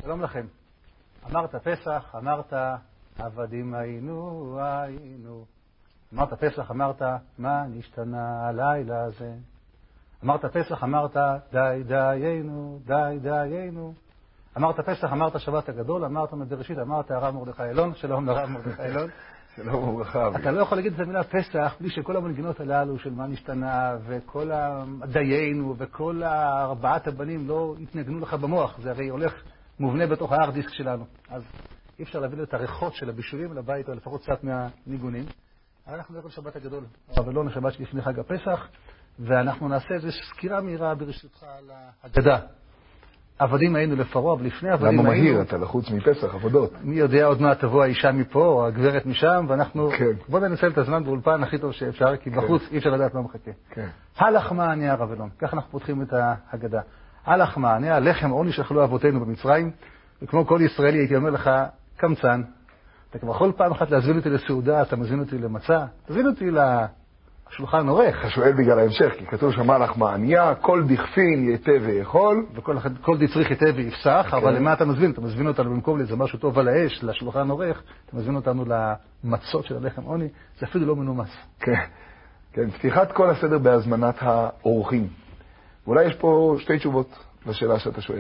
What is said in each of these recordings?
שלום לכם. אמרת פסח, אמרת עבדים היינו. אמרת פסח, אמרת מה נשתנה הלילה הזה. אמרת פסח, אמרת די דיינו. אמרת פסח, אמרת שבת הגדול, אמרת בראשית, אמרת הרב מרדכי אילון. שלום לרב מרדכי אילון. שלום וברכה. אתה לא יכול להגיד את המילה פסח בלי שכל המנגינות הללו של מה נשתנה וכל דיינו וכל ארבעת הבנים לא יתנגנו לך במוח. זה הרי הולך מובנה בתוך הארד דיסק שלנו. אז אי אפשר להביא את הריחות של הבישולים לבית, או לפחות קצת מהניגונים. אנחנו נראה שבת הגדול, אבל לא לשבת שלפני חג הפסח, ואנחנו נעשה איזו סקירה מהירה ברשותך על ההגדה. עבדים היינו לפרעה, אבל לפני עבדים היינו... למה מהיר? אתה לחוץ מפסח, עבודות. מי יודע עוד מה תבוא האישה מפה, או הגברת משם, ואנחנו... כן. בוא ננצל את הזמן באולפן הכי טוב שאפשר, כי בחוץ אי אפשר לדעת מה מחכה. כן. הלחמה עניה הרב אילון. ככה אנחנו פותחים את ההגדה. הלחמה עניה, לחם עוני שאכלו אבותינו במצרים, וכמו כל ישראלי הייתי אומר לך, קמצן, אתה כבר יכול פעם אחת להזמין אותי לסעודה, אתה מזמין אותי למצה, תזמין אותי לשולחן עורך. אתה שואל בגלל ההמשך, כי כתוב שמה לחמה עניה, כל דכפין יתה ויאכול. וכל דצריך יתה ויפסח, אבל למה אתה מזמין? אתה מזמין אותנו במקום לאיזה משהו טוב על האש, לשולחן עורך, אתה מזמין אותנו למצות של הלחם עוני, זה אפילו לא מנומס. כן, פתיחת כל הסדר בהזמנת האורחים. ואולי יש פה שתי תשובות לשאלה שאתה שואל.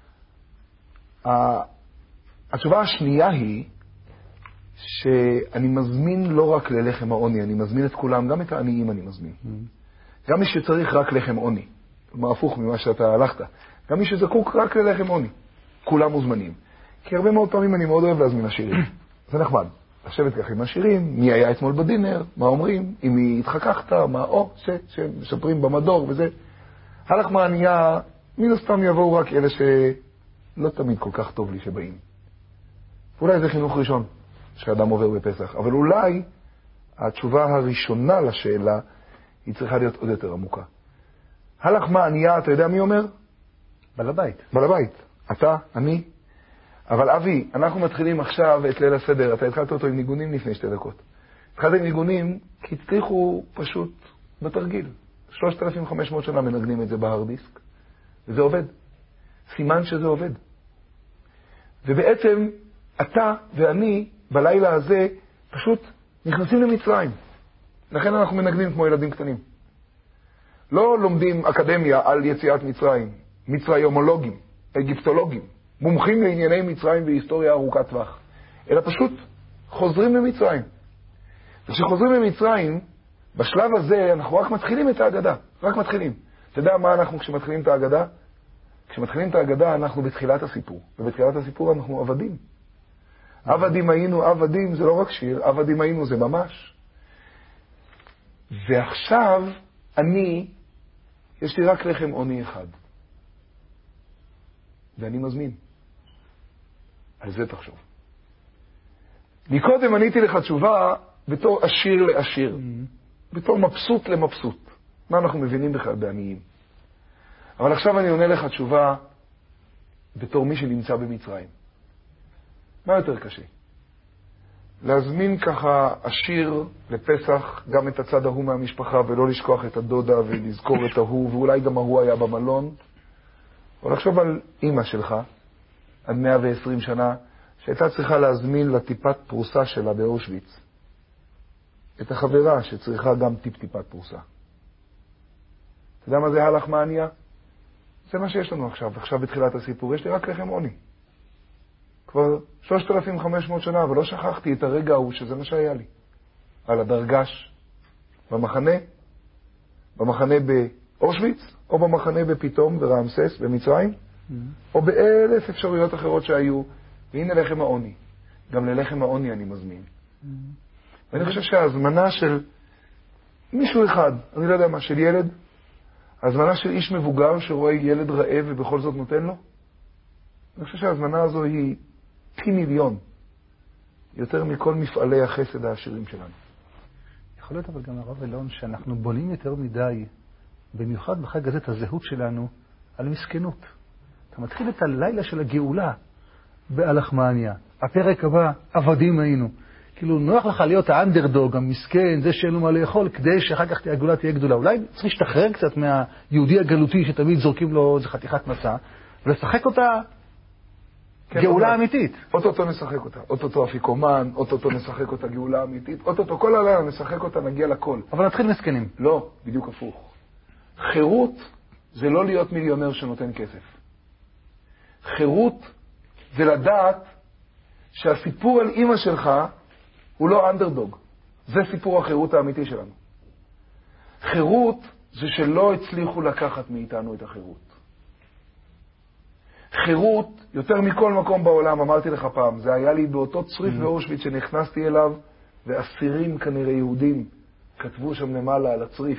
התשובה השנייה היא שאני מזמין לא רק ללחם העוני, אני מזמין את כולם, גם את העניים אני מזמין. גם מי שצריך רק לחם עוני, כלומר הפוך ממה שאתה הלכת, גם מי שזקוק רק ללחם עוני, כולם מוזמנים. כי הרבה מאוד פעמים אני מאוד אוהב להזמין עשירים. זה נחמד. לשבת ככה עם עשירים, מי היה אתמול בדינר, מה אומרים, אם היא התחככת, מה שמשפרים במדור וזה. הלחמה ענייה, מן הסתם יבואו רק אלה שלא תמיד כל כך טוב לי שבאים. אולי זה חינוך ראשון שאדם עובר בפסח, אבל אולי התשובה הראשונה לשאלה היא צריכה להיות עוד יותר עמוקה. הלחמה ענייה, אתה יודע מי אומר? בעל הבית. בעל הבית. אתה, אני. אבל אבי, אנחנו מתחילים עכשיו את ליל הסדר. אתה התחלת אותו עם ניגונים לפני 2 דקות. התחלת עם ניגונים כי הצליחו פשוט בתרגיל. 3,500 שנה מנגנים את זה בהארד דיסק, וזה עובד. סימן שזה עובד. ובעצם אתה ואני בלילה הזה פשוט נכנסים למצרים. לכן אנחנו מנגנים כמו ילדים קטנים. לא לומדים אקדמיה על יציאת מצרים, מצריומולוגים, אגיפטולוגים, מומחים לענייני מצרים והיסטוריה ארוכת טווח, אלא פשוט חוזרים למצרים. וכשחוזרים למצרים, בשלב הזה אנחנו רק מתחילים את ההגדה, רק מתחילים. אתה יודע מה אנחנו כשמתחילים את ההגדה? כשמתחילים את ההגדה אנחנו בתחילת הסיפור, ובתחילת הסיפור אנחנו עבדים. עבדים היינו, עבדים זה לא רק שיר, עבדים היינו זה ממש. ועכשיו יש לי רק לחם עוני אחד. ואני מזמין. על זה תחשוב. מקודם עניתי לך תשובה בתור עשיר לעשיר. בתור מבסוט למבסוט. מה אנחנו מבינים בכלל בעניים? אבל עכשיו אני עונה לך תשובה בתור מי שנמצא במצרים. מה יותר קשה? להזמין ככה עשיר לפסח גם את הצד ההוא מהמשפחה ולא לשכוח את הדודה ולזכור את ההוא ואולי גם ההוא היה במלון, או לחשוב על אמא שלך עד 120 שנה שהייתה צריכה להזמין לטיפת פרוסה שלה באושוויץ את החברה שצריכה גם טיפת פרוסה. אתה יודע מה זה הלחמה ענייה? זה מה שיש לנו עכשיו בתחילת הסיפור. יש לי רק לחם עוני. כבר 3,500 שנה, אבל לא שכחתי את הרגע ההוא שזה מה שהיה לי. על הדרגש במחנה באושוויץ, או במחנה בפתאום, ברעמסס, במצרים, או באלף אפשרויות אחרות שהיו. והנה לחם העוני. גם ללחם העוני אני מזמין. ואני חושב שההזמנה של מישהו אחד, אני לא יודע מה, של ילד, ההזמנה של איש מבוגר שרואה ילד רעב ובכל זאת נותן לו, אני חושב שההזמנה הזו היא פי מיליון, יותר מכל מפעלי החסד העשירים שלנו. יכול להיות אבל גם הרב אילון שאנחנו בונים יותר מדי, במיוחד בחג הזה, את הזהות שלנו על מסכנות. אתה מתחיל את הלילה של הגאולה בהלחמה ענייה. הפרק הבא, עבדים היינו. כאילו נוח לך להיות האנדרדוג, המסכן, זה שאין לו מה לאכול, כדי שאחר כך הגאולה תהיה גדולה. אולי צריך להשתחרר קצת מהיהודי הגלותי שתמיד זורקים לו איזה חתיכת מצה, ולשחק אותה גאולה אמיתית. אוטוטו נשחק אותה. אוטוטו אפיקומן, אוטוטו נשחק אותה גאולה אמיתית. אוטוטו כל הלילה נשחק אותה, נגיע לכל. אבל נתחיל מסכנים. לא, בדיוק הפוך. חירות זה לא להיות מיליונר שנותן כסף. חירות זה לדעת שהסיפור על אמא שלך הוא לא אנדרדוג. זה סיפור החירות האמיתי שלנו. חירות זה שלא הצליחו לקחת מאיתנו את החירות. חירות, יותר מכל מקום בעולם, אמרתי לך פעם, זה היה לי באותו צריף באושוויץ שנכנסתי אליו, ואסירים כנראה יהודים כתבו שם למעלה על הצריף.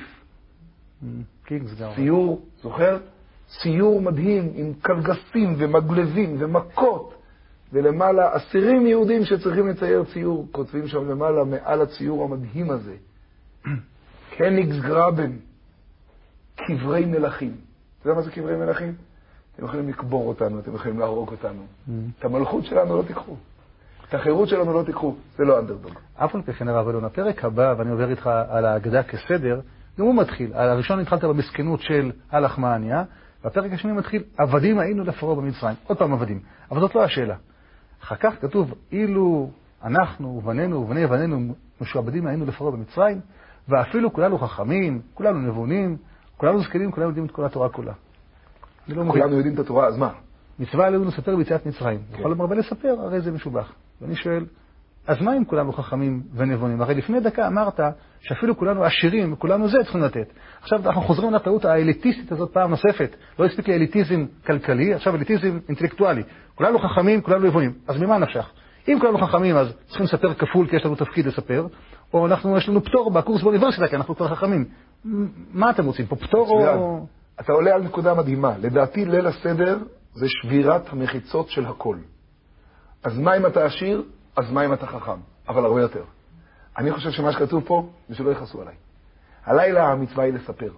ציור, זוכר? ציור מדהים עם קלגסים ומגלבים ומכות, ולמעלה אסירים יהודים שצריכים לצייר ציור, כותבים שם למעלה מעל הציור המדהים הזה. קניגס גרבן, קברי מלכים. אתה יודע מה זה קברי מלכים? אתם יכולים לקבור אותנו, אתם יכולים להרוג אותנו. את המלכות שלנו לא תיקחו. את החירות שלנו לא תיקחו. זה לא אנדרדוג. אף על פי כן הרב אלון, הפרק הבא, ואני עובר איתך על ההגדה כסדר, גם הוא מתחיל. הראשון התחלת במסכנות של הלחמניה, והפרק השני מתחיל, עבדים היינו לפרעה במצרים. עוד פעם עבדים. אבל זאת לא השאלה. אחר כך כתוב, אילו אנחנו ובנינו ובני בנינו משועבדים היינו לפרעה במצרים, ואפילו כולנו חכמים, כולנו נבונים, כולנו זקנים, כולנו יודעים את כל התורה כולה. כולנו יודעים את התורה, אז מה? מצווה עלינו לספר ביציאת מצרים. יכול לומר לספר, הרי זה משובח. ואני שואל, אז מה אם כולנו חכמים ונבונים? הרי לפני דקה אמרת שאפילו כולנו עשירים, וכולנו זה צריכים לתת. עכשיו אנחנו חוזרים לטעות האליטיסטית הזאת פעם נוספת. לא הספיק לי אליטיזם כלכלי, עכשיו אליטיזם אינטלקטואלי. כולנו חכמים, כולנו נבונים. אז ממה נפשך? אם כולנו חכמים, אז צריכים לספר כפול, כי יש לנו תפקיד לספר, או יש לנו פטור בקורס באוניברסיטה, כי אנחנו כבר חכמים. מה אתם רוצים? פה פטור או... אתה עולה על נקודה מדהימה. לדעתי, ליל הסדר זה שבירת המחיצות של הכל. אז מה אם אתה עשיר? אז מה אם אתה חכם? אבל הרבה יותר. אני חושב שמה שכתוב פה, זה שלא יחסו עליי. הלילה המצווה היא לספר.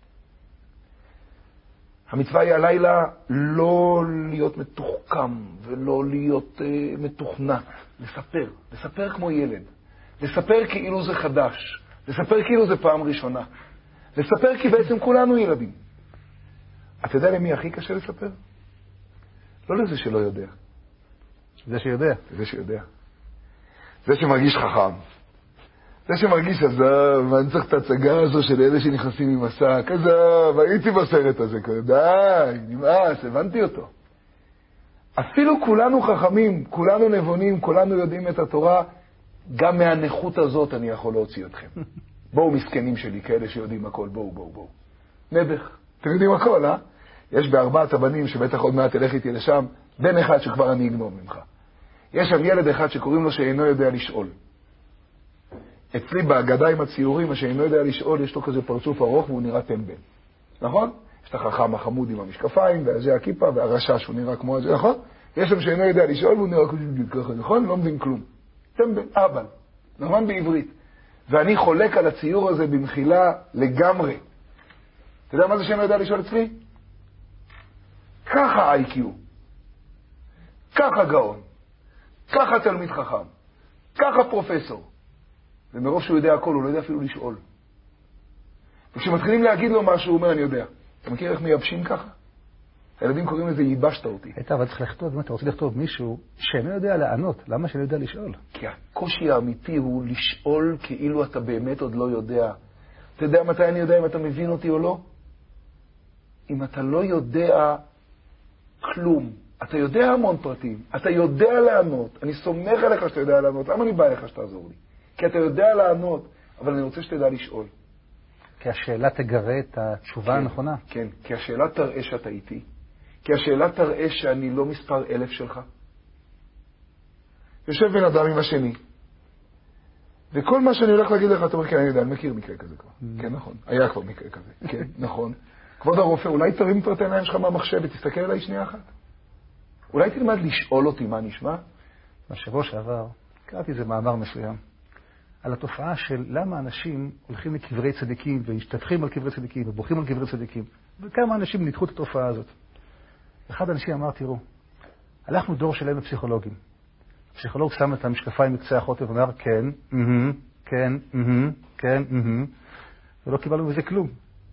המצווה היא הלילה לא להיות מתוחכם ולא להיות מתוכנת. לספר. לספר כמו ילד. לספר כאילו זה חדש. לספר כאילו זה פעם ראשונה. לספר כי בעצם כולנו ילדים. אתה יודע למי הכי קשה לספר? לא לזה שלא יודע. זה שיודע. זה שיודע. זה שמרגיש חכם. זה שמרגיש עזב, ואני צריך את הצגה הזו של אלה שנכנסים עם מסע, עזב, הייתי בסרט הזה, די, נמאס, הבנתי אותו. אפילו כולנו חכמים, כולנו נבונים, כולנו יודעים את התורה, גם מהנכות הזאת אני יכול להוציא אתכם. בואו מסכנים שלי, כאלה שיודעים הכל, בואו. נדך, אתם יודעים הכל, אה? יש בארבעת הבנים שבטח עוד מעט תלך איתי לשם, בן אחד שכבר אני אגנוב ממך. יש שם ילד אחד שקוראים לו שאינו יודע לשאול. אצלי בהגדה עם הציורים, שאינו יודע לשאול, יש לו כזה פרצוף ארוך והוא נראה טמבל. נכון? יש את החכם החמוד עם המשקפיים, והזה הכיפה, והרשש הוא נראה כמו הזה, נכון? יש שם שאינו יודע לשאול והוא נראה ככה, נכון? לא מבין כלום. טמבל, אבל. נכון בעברית. ואני חולק על הציור הזה במחילה לגמרי. אתה יודע מה זה שאינו יודע לשאול אצלי? ככה IQ. ככה גאון. ככה תלמיד חכם. ככה פרופסור. ומרוב שהוא יודע הכל, הוא לא יודע אפילו לשאול. וכשמתחילים להגיד לו משהו, הוא אומר, אני יודע. אתה מכיר איך מייבשים ככה? הילדים קוראים לזה, ייבשת אותי. אבל צריך לכתוב, אם אתה רוצה לכתוב מישהו שאינו יודע לענות, למה שאינו יודע לשאול? כי הקושי האמיתי הוא לשאול כאילו אתה באמת עוד לא יודע. אתה יודע מתי אני יודע אם אתה מבין אותי או לא? אם אתה לא יודע כלום, אתה יודע המון פרטים, אתה יודע לענות, אני סומך עליך שאתה יודע לענות, למה אני בא אליך שתעזור לי? כי אתה יודע לענות, אבל אני רוצה שתדע לשאול. כי השאלה תגרה את התשובה הנכונה. כן, כי השאלה תראה שאתה איתי. כי השאלה תראה שאני לא מספר 1000 שלך. יושב בן אדם עם השני, וכל מה שאני הולך להגיד לך, אתה אומר, כן, אני יודע, אני מכיר מקרה כזה כבר. כן, נכון. היה כבר מקרה כזה. כן, נכון. כבוד הרופא, אולי תרים את העיניים שלך מהמחשב ותסתכל עליי שנייה אחת. אולי תלמד לשאול אותי מה נשמע? בשבוע שעבר קראתי איזה מאמר מסוים על התופעה של למה אנשים הולכים לקברי צדיקים והשתתחים על קברי צדיקים ובוכים על קברי צדיקים, וכמה אנשים ניתחו את התופעה הזאת. אחד האנשים אמר, תראו, הלכנו דור שלהם לפסיכולוגים. הפסיכולוג שם את המשקפיים מקצה החוטב ואומר, כן, ולא קיבלנו מזה כלום.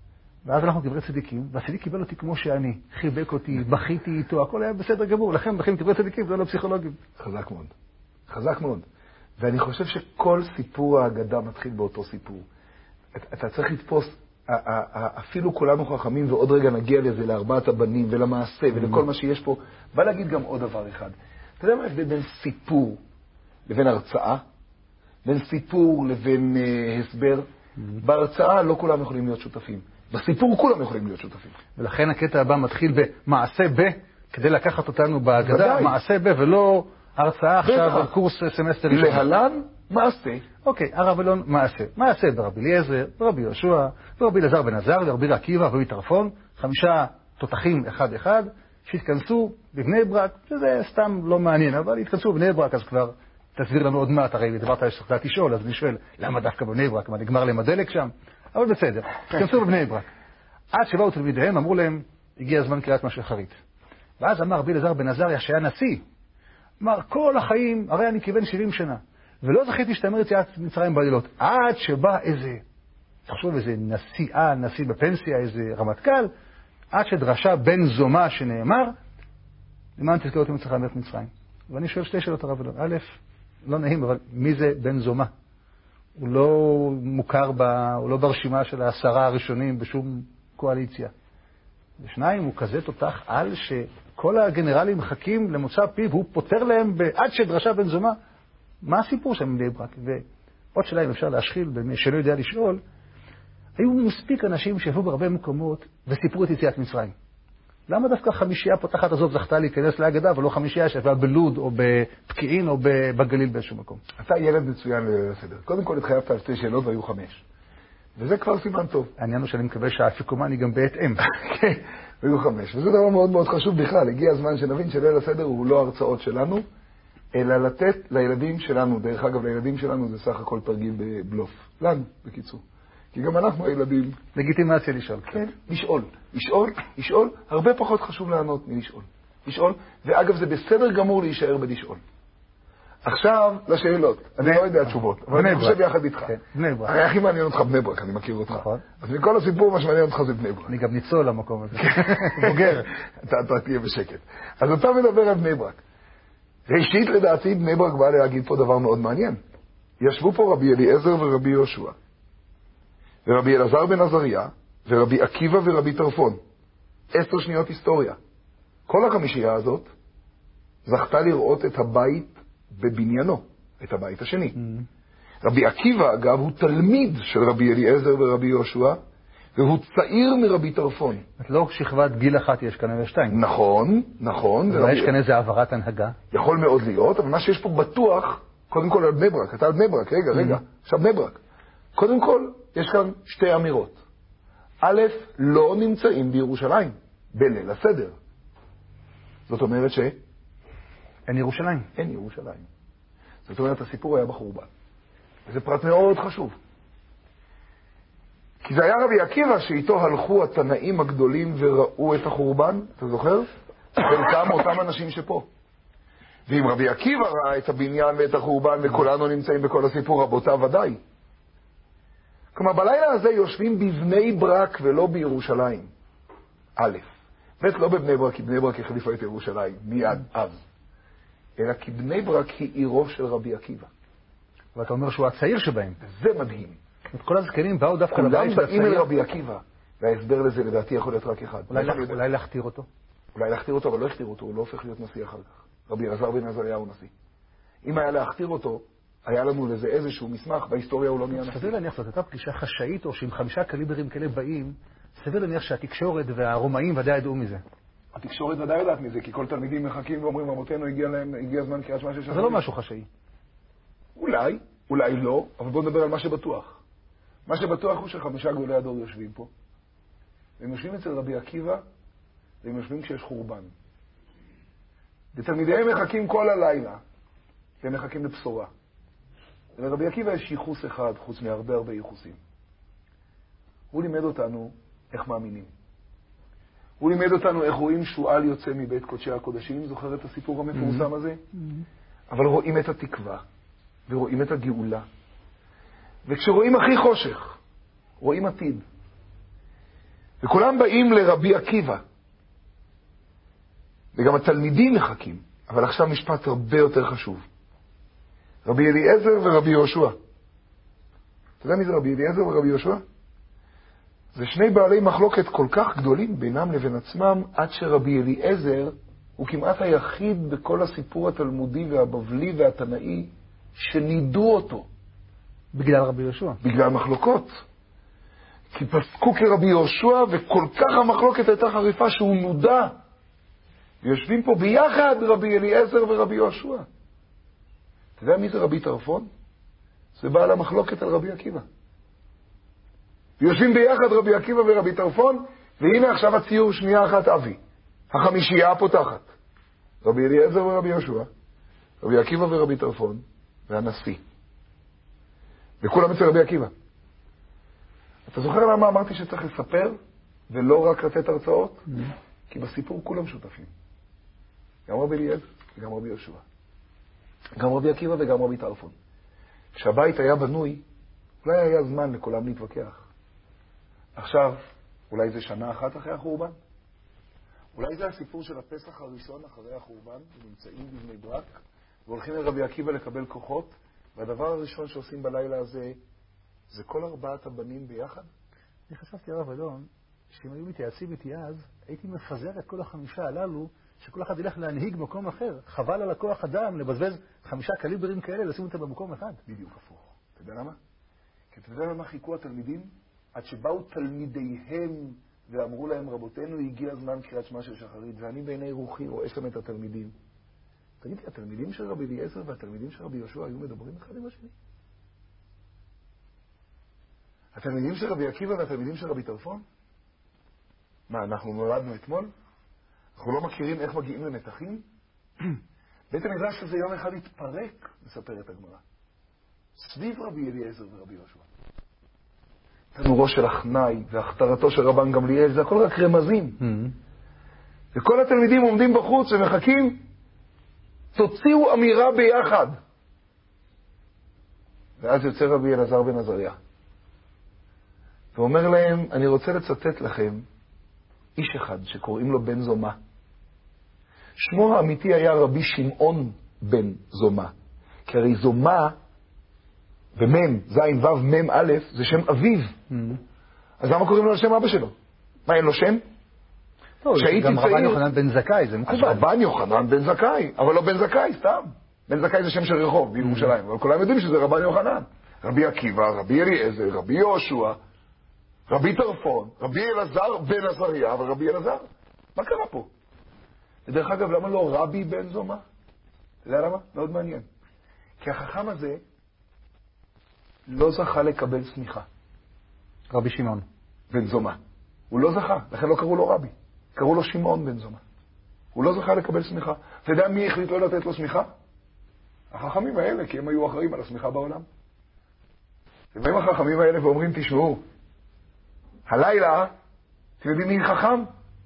ואז אנחנו קברי צדיקים, והצדיק קיבל אותי כמו שאני, חיבק אותי, בכיתי איתו, הכל היה בסדר גמור, לכן בכים קברי צדיקים, זה לא פסיכולוגים. חזק מאוד, חזק מאוד. ואני חושב שכל סיפור האגדה מתחיל באותו סיפור. אתה צריך לתפוס, אפילו כולנו חכמים, ועוד רגע נגיע לזה, לארבעת הבנים ולמעשה ולכל מה שיש פה. בא להגיד גם עוד דבר אחד. אתה יודע מה ההבדל בין סיפור לבין הרצאה? בין סיפור לבין הסבר? בהרצאה לא כולם יכולים להיות שותפים. בסיפור כולם יכולים להיות שותפים. ולכן הקטע הבא מתחיל במעשה כדי לקחת אותנו בהגדה, מעשה ולא הרצאה עכשיו על קורס סמסטר ראשון. להלן מעשה. אוקיי, הרב אלון מעשה. מעשה ברבי אליעזר, ברבי יהושע, ברבי אלעזר בן עזר, ברבי עקיבא ורבי טרפון, 5 תותחים אחד, שהתכנסו בבני ברק, שזה סתם לא מעניין, אבל התכנסו בבני ברק, אז כבר תסביר לנו עוד מעט, הרי דיברת על שצריך לשאול, אז אני שואל, למה דווקא בבני ברק? מה, נגמר להם הדלק שם? אבל בסדר, התכנסו בבני ברק. עד שבאו תלמידיהם, אמרו להם, הגיע הזמן קריאת מה שחרית. ואז אמר רבי אלעזר בן עזריה, שהיה נשיא, אמר, כל החיים, הרי אני כיוון 70 שנה, ולא זכיתי להשתמר יציאת מצרים בלילות, עד שבא תחשוב איזה נשיא בפנסיה, איזה רמטכ"ל, עד שדרשה בן זומה שנאמר, למען תזכה אותי מצליחה מלך מצרים. ואני שואל 2 שאלות הרב אלון. א', לא נעים, אבל מי זה בן זומה? הוא לא מוכר, הוא לא ברשימה של 10 הראשונים בשום קואליציה. ו2, הוא כזה תותח על שכל הגנרלים מחכים למוצא פיו, והוא פותר להם עד שדרשה בן זומה. מה הסיפור שם בבני ברק? ועוד שאלה אם אפשר להשחיל, במי שלא יודע לשאול, היו מספיק אנשים שישבו בהרבה מקומות וסיפרו את יציאת מצרים. למה דווקא 5 הפותחת הזאת זכתה להיכנס להגדה, ולא 5 שישבה בלוד או בפקיעין או בגליל באיזשהו מקום? אתה ילד מצוין לסדר. קודם כל התחייבת על 2 שאלות והיו 5. וזה כבר סימן טוב. העניין הוא שאני מקווה שהאפיקומן היא גם בהתאם. כן, והיו 5. וזה דבר מאוד מאוד חשוב בכלל. הגיע הזמן שנבין שליל הסדר הוא לא הרצאות שלנו, אלא לתת לילדים שלנו, דרך אגב לילדים שלנו זה סך הכל תרגיל בבלוף. לנו, בקיצור. כי גם אנחנו הילדים... לגיטימציה לשאול. כן, לשאול. הרבה פחות חשוב לענות מלשאול. ואגב, זה בסדר גמור להישאר בלשאול. עכשיו, לשאלות. אני לא יודע התשובות, אבל אני חושב יחד איתך. בני ברק. הרי הכי מעניין אותך בני ברק, אני מכיר אותך. אז מכל הסיפור, מה שמעניין אותך זה בני ברק. אני גם ניצול למקום הזה. בוגר. אתה תהיה בשקט. אז אתה מדבר על בני ברק. ראשית, לדעתי, בני ברק בא להגיד פה דבר מאוד מעניין. ישבו פה רבי אליעזר ורבי יהושע. ורבי אלעזר בן עזריה, ורבי עקיבא ורבי טרפון. 10 שניות היסטוריה. כל החמישייה הזאת זכתה לראות את הבית בבניינו, את הבית השני. רבי עקיבא, אגב, הוא תלמיד של רבי אליעזר ורבי יהושע, והוא צעיר מרבי טרפון. לא שכבת גיל אחת יש כאן 2. נכון. ויש כאן איזה העברת הנהגה. יכול מאוד להיות, אבל מה שיש פה בטוח, קודם כל על בני ברק. אתה על בני ברק, רגע. עכשיו בני ברק. קודם כל, יש כאן 2 אמירות. א', לא נמצאים בירושלים, בליל הסדר. זאת אומרת אין ירושלים. אין ירושלים. זאת אומרת, הסיפור היה בחורבן. וזה פרט מאוד חשוב. כי זה היה רבי עקיבא שאיתו הלכו התנאים הגדולים וראו את החורבן, אתה זוכר? חלקם אותם אנשים שפה. ואם רבי עקיבא ראה את הבניין ואת החורבן וכולנו נמצאים בכל הסיפור, רבותיו ודאי. כלומר, בלילה הזה יושבים בבני ברק ולא בירושלים. א', ב', לא בבני ברק, כי בני ברק החליפה את ירושלים, מיד אז. אלא כי בני ברק היא עירו של רבי עקיבא. ואתה אומר שהוא הצעיר שבהם. זה מדהים. כל הזקנים באו דווקא לבית של הצעיר. כולם באים אל רבי עקיבא. וההסבר לזה לדעתי יכול להיות רק אחד. אולי להכתיר אותו? אולי להכתיר אותו, אבל לא הכתיר אותו, הוא לא הופך להיות נשיא אחר כך. רבי אלעזר בן עזריה הוא נשיא. אם היה להכתיר אותו, היה לנו לזה איזשהו מסמך, בהיסטוריה הוא לא נהיה נשיא. סביר להניח זאת הייתה פגישה חשאית, או שעם 5 קליברים כאלה באים, סביר להניח שהתקשורת והרומאים ודאי ידעו מזה. התקשורת ודאי יודעת מזה, כי כל תלמידים מחכים ואומרים, רבותינו, הגיע הזמן קריאת שמע של זה לא משהו חשאי. אולי לא, אבל בואו נדבר על מה שבטוח. מה שבטוח הוא ש5 גדולי הדור יושבים פה. והם יושבים אצל רבי עקיבא, והם יושבים כשיש חורבן. ותלמידיהם מחכים כל הלילה, והם מחכים לבשורה. ולרבי עקיבא יש ייחוס אחד, חוץ מהרבה ייחוסים. הוא לימד אותנו איך מאמינים. הוא לימד אותנו איך רואים שועל יוצא מבית קודשי הקודשים, זוכר את הסיפור המפורסם הזה? אבל רואים את התקווה, ורואים את הגאולה. וכשרואים הכי חושך, רואים עתיד. וכולם באים לרבי עקיבא. וגם התלמידים מחכים. אבל עכשיו משפט הרבה יותר חשוב. רבי אליעזר ורבי יהושע. אתה יודע מי זה רבי אליעזר ורבי יהושע? זה שני בעלי מחלוקת כל כך גדולים בינם לבין עצמם, עד שרבי אליעזר הוא כמעט היחיד בכל הסיפור התלמודי והבבלי והתנאי שנידו אותו. בגלל רבי יהושע. בגלל מחלוקות. כי פסקו כרבי יהושע, וכל כך המחלוקת הייתה חריפה שהוא נודע. ויושבים פה ביחד רבי אליעזר ורבי יהושע. אתה יודע מי זה רבי טרפון? זה בעל המחלוקת על רבי עקיבא. ויושבים ביחד רבי עקיבא ורבי טרפון, והנה עכשיו הציור שנייה אחת אבי. החמישייה הפותחת. רבי אליעזר ורבי יהושע, רבי עקיבא ורבי טרפון, והנשיא. וכולם אצל רבי עקיבא. אתה זוכר למה אמרתי שצריך לספר, ולא רק לתת הרצאות? כי בסיפור כולם שותפים. גם רבי אליעזר וגם רבי יהושע. גם רבי עקיבא וגם רבי טרפון. כשהבית היה בנוי, אולי היה זמן לכולם להתווכח. עכשיו, אולי זה שנה אחת אחרי החורבן? אולי זה הסיפור של הפסח הראשון אחרי החורבן, ונמצאים בבני ברק, והולכים לרבי עקיבא לקבל כוחות, והדבר הראשון שעושים בלילה הזה, זה כל ארבעת הבנים ביחד? אני חשבתי, הרב אלון, שאם היו מתייעצים איתי אז, הייתי מפזר את כל החמישה הללו, שכל אחד ילך להנהיג מקום אחר. חבל על הכוח אדם לבזבז 5 קליברים כאלה, לשים אותם במקום אחד. בדיוק הפוך. אתה יודע למה? כי אתה יודע למה חיכו התלמידים? עד שבאו תלמידיהם ואמרו להם, רבותינו, הגיע הזמן קריאת שמע של שחרית, ואני בעיני רוחי רואה שם את התלמידים. תגיד לי, התלמידים של רבי אליעזר והתלמידים של רבי יהושע היו מדברים אחד עם השני? התלמידים של רבי עקיבא והתלמידים של רבי טרפון? מה, אנחנו נולדנו אתמול? אנחנו לא מכירים איך מגיעים למתחים? בית המדרש הזה יום אחד התפרק, מספרת הגמרא, סביב רבי אליעזר ורבי יהושע. תנורו של אחנאי והכתרתו של רבן גמליאל, זה הכל רק רמזים. וכל התלמידים עומדים בחוץ ומחכים, תוציאו אמירה ביחד. ואז יוצא רבי אלעזר בן עזריה. ואומר להם, אני רוצה לצטט לכם איש אחד שקוראים לו בן זומא. שמו האמיתי היה רבי שמעון בן זומא. כי הרי זומא, במם, זין וו מם א', זה שם אביו. אז למה קוראים לו על שם אבא שלו? מה, אין לו שם? גם רבן יוחנן בן זכאי, זה מקובל. אז רבן יוחנן בן זכאי, אבל לא בן זכאי, סתם. בן זכאי זה שם של רחוב בירושלים, אבל כולם יודעים שזה רבן יוחנן. רבי עקיבא, רבי אליעזר, רבי יהושע, רבי טרפון, רבי אלעזר בן עזריה ורבי אלעזר. מה קרה פה? ודרך אגב, למה לא רבי בן זומא? אתה יודע למה? מאוד מעניין. כי החכם הזה לא זכה לקבל סמיכה. רבי שמעון בן זומא. הוא לא זכה, לכן לא קראו לו רבי. קראו לו שמעון בן זומא. הוא לא זכה לקבל סמיכה. אתה יודע מי החליט לא לתת לו סמיכה? החכמים האלה, כי הם היו אחראים על הסמיכה בעולם. ובאים החכמים האלה ואומרים, תשמעו, הלילה, אתם יודעים מי חכם?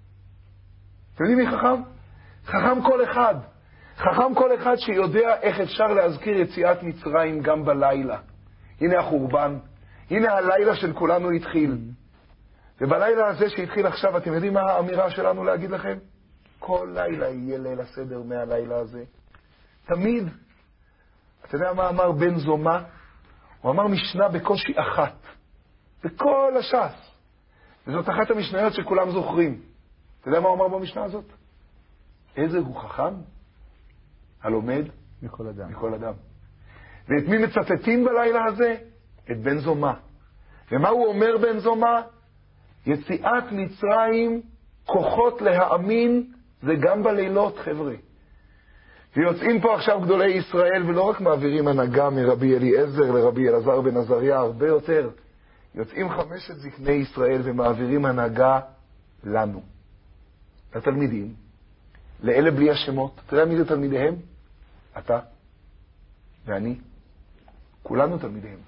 אתם יודעים מי חכם? חכם כל אחד. חכם כל אחד שיודע איך אפשר להזכיר יציאת מצרים גם בלילה. הנה החורבן. הנה הלילה של כולנו התחיל. ובלילה הזה שהתחיל עכשיו, אתם יודעים מה האמירה שלנו להגיד לכם? כל לילה יהיה ליל הסדר מהלילה הזה. תמיד. אתה יודע מה אמר בן זומא? הוא אמר משנה בקושי אחת. בכל הש"ס. וזאת אחת המשניות שכולם זוכרים. אתה יודע מה הוא אמר במשנה הזאת? איזה הוא חכם? הלומד? מכל אדם. מכל אדם. ואת מי מצטטים בלילה הזה? את בן זומא. ומה הוא אומר בן זומא? יציאת מצרים, כוחות להאמין, זה גם בלילות, חבר'ה. ויוצאים פה עכשיו גדולי ישראל, ולא רק מעבירים הנהגה מרבי אליעזר לרבי אלעזר בן עזריה, הרבה יותר. יוצאים 5 זקני ישראל ומעבירים הנהגה לנו, לתלמידים, לאלה בלי השמות. אתה יודע מי זה תלמידיהם? אתה ואני. כולנו תלמידיהם.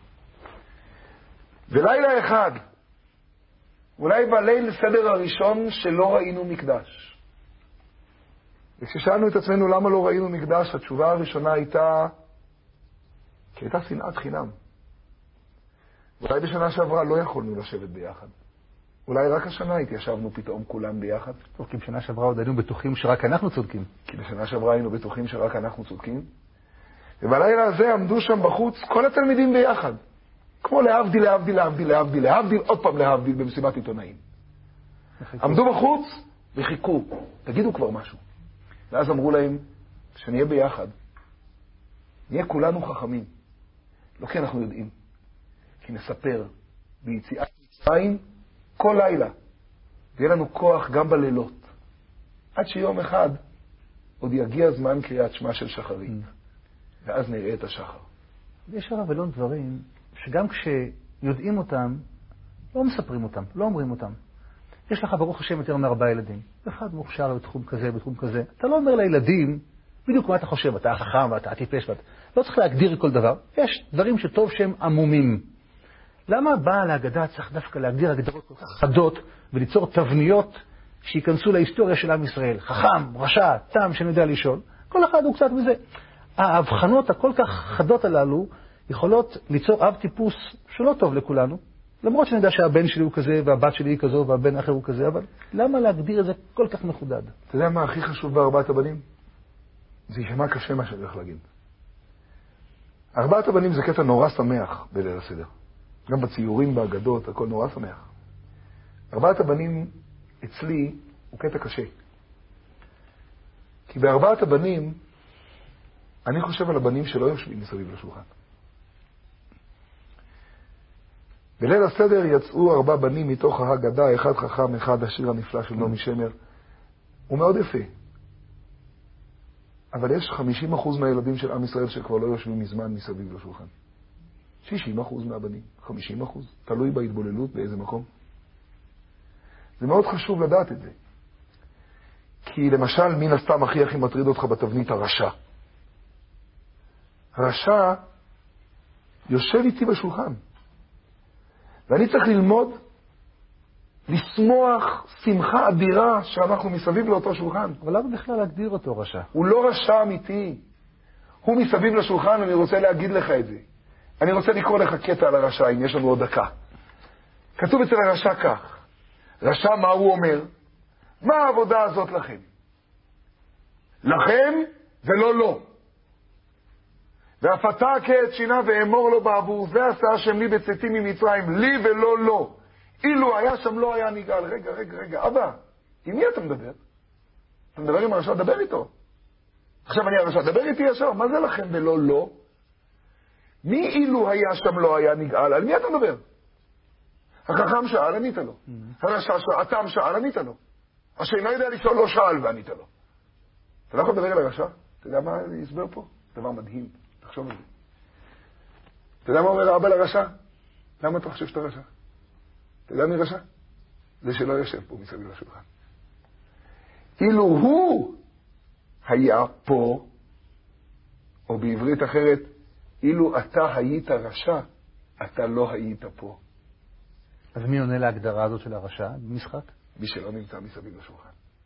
ולילה אחד, אולי בליל סדר הראשון שלא ראינו מקדש. וכששאלנו את עצמנו למה לא ראינו מקדש, התשובה הראשונה הייתה, כי הייתה שנאת חינם. אולי בשנה שעברה לא יכולנו לשבת ביחד. אולי רק השנה התיישבנו פתאום כולם ביחד. טוב, כי בשנה שעברה עוד היינו בטוחים שרק אנחנו צודקים. כי בשנה שעברה היינו בטוחים שרק אנחנו צודקים. ובלילה הזה עמדו שם בחוץ כל התלמידים ביחד. כמו להבדיל, להבדיל, להבדיל, להבדיל, להבדיל, עוד פעם להבדיל במסיבת עיתונאים. עמדו בחוץ וחיכו, תגידו כבר משהו. ואז אמרו להם, שנהיה ביחד, נהיה כולנו חכמים. לא כי אנחנו יודעים, כי נספר ביציאת מצרים כל לילה. ויהיה לנו כוח גם בלילות. עד שיום אחד עוד יגיע זמן קריאת שמע של שחרית. ואז נראה את השחר. יש הרבה לא דברים שגם כשיודעים אותם, לא מספרים אותם, לא אומרים אותם. יש לך ברוך השם יותר מ4 ילדים. אחד מוכשר בתחום כזה, בתחום כזה. אתה לא אומר לילדים, בדיוק מה אתה חושב, אתה החכם ואתה הטיפש, לא צריך להגדיר כל דבר. יש דברים שטוב שהם עמומים. למה בעל ההגדה צריך דווקא להגדיר הגדרות כל כך חדות וליצור תבניות שיכנסו להיסטוריה של עם ישראל? חכם, רשע, תם שאני יודע לשאול. כל אחד הוא קצת מזה. ההבחנות הכל כך חדות הללו יכולות ליצור אב טיפוס שלא טוב לכולנו. למרות שאני יודע שהבן שלי הוא כזה והבת שלי היא כזו והבן האחר הוא כזה, אבל למה להגדיר את זה כל כך מחודד? אתה יודע מה הכי חשוב בארבעת הבנים? זה יישמע קשה מה שאני הולך להגיד. ארבעת הבנים זה קטע נורא שמח בליל הסדר. גם בציורים, באגדות, הכל נורא שמח. ארבעת הבנים אצלי הוא קטע קשה. כי בארבעת הבנים, אני חושב על הבנים שלא יושבים מסביב לשולחן. בליל הסדר יצאו 4 בנים מתוך ההגדה, אחד חכם, אחד השיר הנפלא של נעמי שמר. הוא מאוד יפה. אבל יש 50% מהילדים של עם ישראל שכבר לא יושבים מזמן מסביב לשולחן. 60% מהבנים, 50%, תלוי בהתבוללות באיזה מקום. זה מאוד חשוב לדעת את זה. כי למשל, מן הסתם הכי מטריד אותך בתבנית הרשע. הרשע יושב איתי בשולחן. ואני צריך ללמוד, לשמוח שמחה אדירה שאנחנו מסביב לאותו שולחן. אבל למה בכלל להגדיר אותו רשע? הוא לא רשע אמיתי. הוא מסביב לשולחן, אני רוצה להגיד לך את זה. אני רוצה לקרוא לך קטע על הרשע, אם יש לנו עוד דקה. כתוב אצל הרשע כך. רשע, מה הוא אומר? מה העבודה הזאת לכם? לכם ולא לו. ואפתה כעת שינה ואמור לו בעבור, זה עשה השם לי בצאתי ממצרים, לי ולא לו. אילו היה שם לא היה נגאל. רגע, אבא, עם מי אתה מדבר? אתה מדבר עם הרשע, דבר איתו. עכשיו אני הרשע, דבר איתי ישר, מה זה לכם ולא לו? מי אילו היה שם לא היה נגאל? על מי אתה מדבר? החכם שאל, ענית לו. הרשע התם שאל, ענית לו. השאינו יודע לשאול, לא שאל וענית לו. אתה לא יכול לדבר על הרשע? אתה יודע מה יסבר פה? דבר מדהים. תחשוב על זה. אתה יודע מה אומר האבא לרשע? למה אתה חושב שאתה רשע? אתה יודע מי רשע? זה שלא יושב פה מסביב לשולחן. אילו הוא היה פה, או בעברית אחרת, אילו אתה היית רשע, אתה לא היית פה. אז מי עונה להגדרה הזאת של הרשע במשחק? מי שלא נמצא מסביב לשולחן.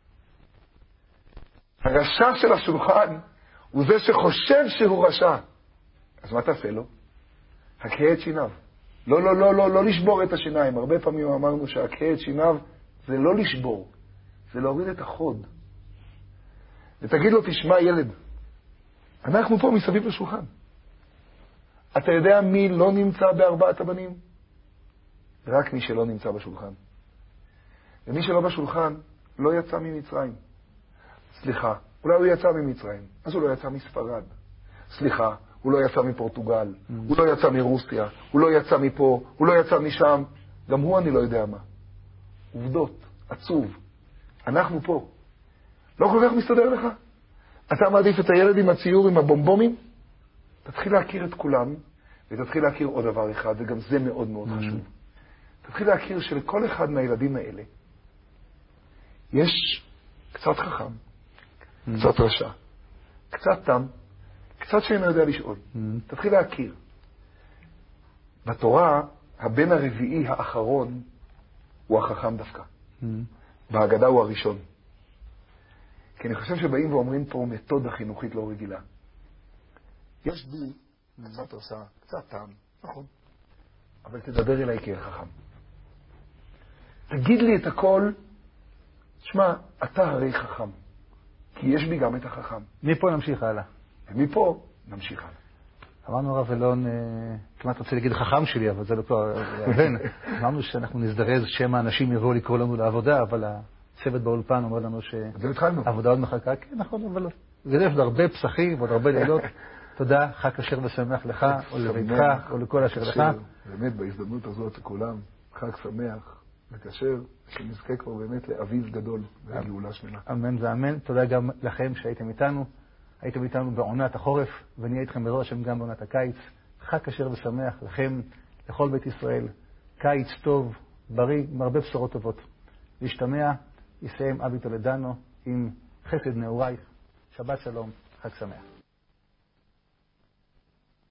הרשע של השולחן הוא זה שחושב שהוא רשע. אז מה תעשה לו? הקהה את שיניו. לא לשבור את השיניים. הרבה פעמים אמרנו שהקהה את שיניו זה לא לשבור, זה להוריד את החוד. ותגיד לו, תשמע ילד, אנחנו פה מסביב לשולחן. אתה יודע מי לא נמצא בארבעת הבנים? רק מי שלא נמצא בשולחן. ומי שלא בשולחן לא יצא ממצרים. סליחה, אולי הוא יצא ממצרים, אז הוא לא יצא מספרד. סליחה, הוא לא יצא מפורטוגל, הוא לא יצא מרוסיה, הוא לא יצא מפה, הוא לא יצא משם. גם הוא אני לא יודע מה. עובדות, עצוב. אנחנו פה. לא כל כך מסתדר לך? אתה מעדיף את הילד עם הציור עם הבומבומים? תתחיל להכיר את כולם, ותתחיל להכיר עוד דבר אחד, וגם זה מאוד מאוד חשוב. תתחיל להכיר שלכל אחד מהילדים האלה יש קצת חכם, קצת רשע, קצת תם, קצת שאינו יודע לשאול. תתחיל להכיר. בתורה, הבן הרביעי האחרון הוא החכם דווקא. בהגדה הוא הראשון. כי אני חושב שבאים ואומרים פה מתודה חינוכית לא רגילה. יש בי, קצת רשע, קצת תם, נכון. אבל תדבר אליי כאל חכם. תגיד לי את הכל. תשמע, אתה הרי חכם, כי יש בי גם את החכם. מפה נמשיך הלאה. ומפה נמשיך הלאה. אמרנו הרב אלון, כמעט רוצה להגיד חכם שלי, אבל זה לא כבר הבן. אמרנו שאנחנו נזדרז שמא אנשים יבואו לקרוא לנו לעבודה, אבל הצוות באולפן אומר לנו שהעבודה עוד מחכה. כן, נכון, אבל זה יש עוד הרבה פסחים ועוד הרבה לילות. תודה, חג כשר ושמח לך, או לביתך, או לכל אשר לך. באמת, בהזדמנות הזאת לכולם, חג שמח וכשר, שנזכה כבר באמת לאביב גדול ולגאולה שלמה. אמן ואמן. תודה גם לכם שהייתם איתנו. הייתם איתנו בעונת החורף, ונהיה איתכם בעזרת השם גם בעונת הקיץ. חג כשר ושמח לכם, לכל בית ישראל. קיץ טוב, בריא, עם הרבה בשורות טובות. להשתמע, יסיים אבי טולדנו עם חסד נעורייך. שבת שלום, חג שמח.